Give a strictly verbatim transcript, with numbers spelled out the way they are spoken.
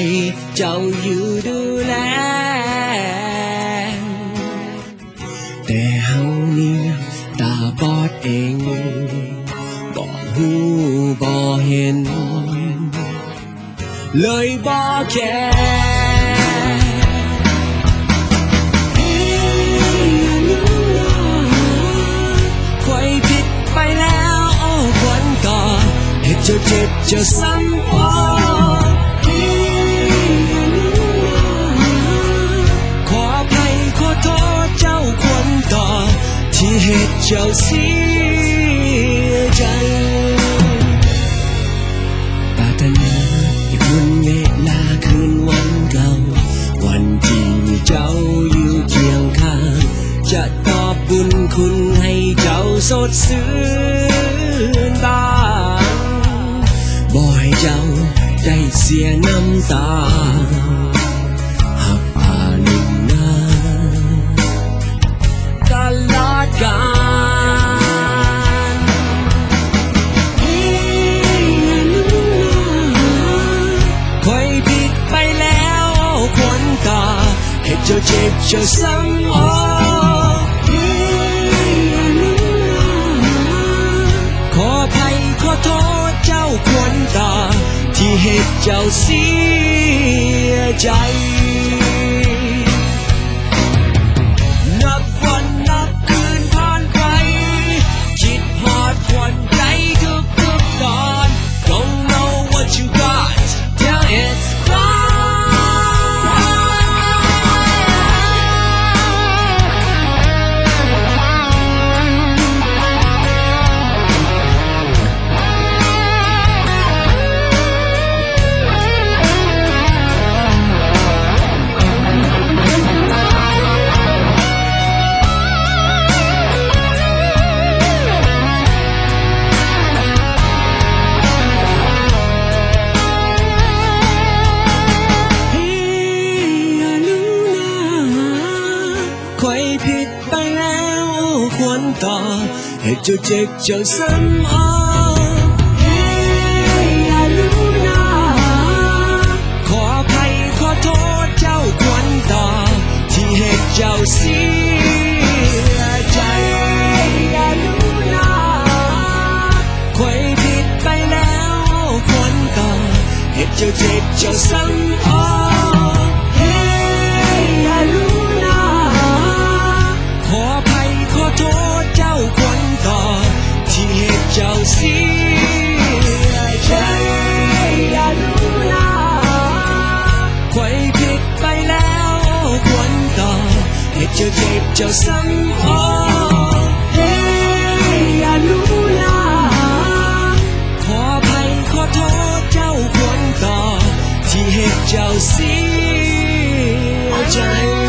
เจ้าอยู่ดูแลแต่เฮานี่ตาบอดเองบ่ฮู้บ่เห็นเลยบ่แค่ค่อยผิดไปแล้วโอ้ควันต่อให้เจ้าเจ็บเจ้าซ้ำบ่ขออภัยขอโทษเจ้าควันต่อที่เหตุเจ้าเสียใจปรารถนาให้วนเวลาคืนวันเก่าวันที่เจ้าอยู่เคียงข้างจะตอบบุญคุณให้เจ้าสดชื่นบ้างบ่ให้เจ้าได้เสียน้ำตาหักผ่านนาตลอดกาลค่อยผิดไปแล้วควันตาให้เจ้าเจ็บเจ้าซ้ำอ๋อขออภัยขอโทษเจ้าควันตาที่เหตุเจ้าเสียใจนับวันนับคืนผ่านไปคิดฮอดควันใจทุกทุกตอน Don't know what you got till it's goneค่อยผิดไปแล้วควรต่อให้เจ้าเจ็บเจ้าซ้ำอ๋อขออภัยขอโทษเจ้าควรต่อที่เหตุเจ้าเสียใจค่อยผิดไปแล้วควรต่อให้เจ้าเจ็บเจ้าซ้ำอ๋อขออภัยขอโทษเจ้าควันต่อที่เหตุเจ้าเสียใจค่อยผิดไปแล้วควันต่อให้เจ้าเจ็บเจ้าซ้ำอ๋อขออภัยขอโทษเจ้าควันต่อที่เหตุเจ้าเสียใจ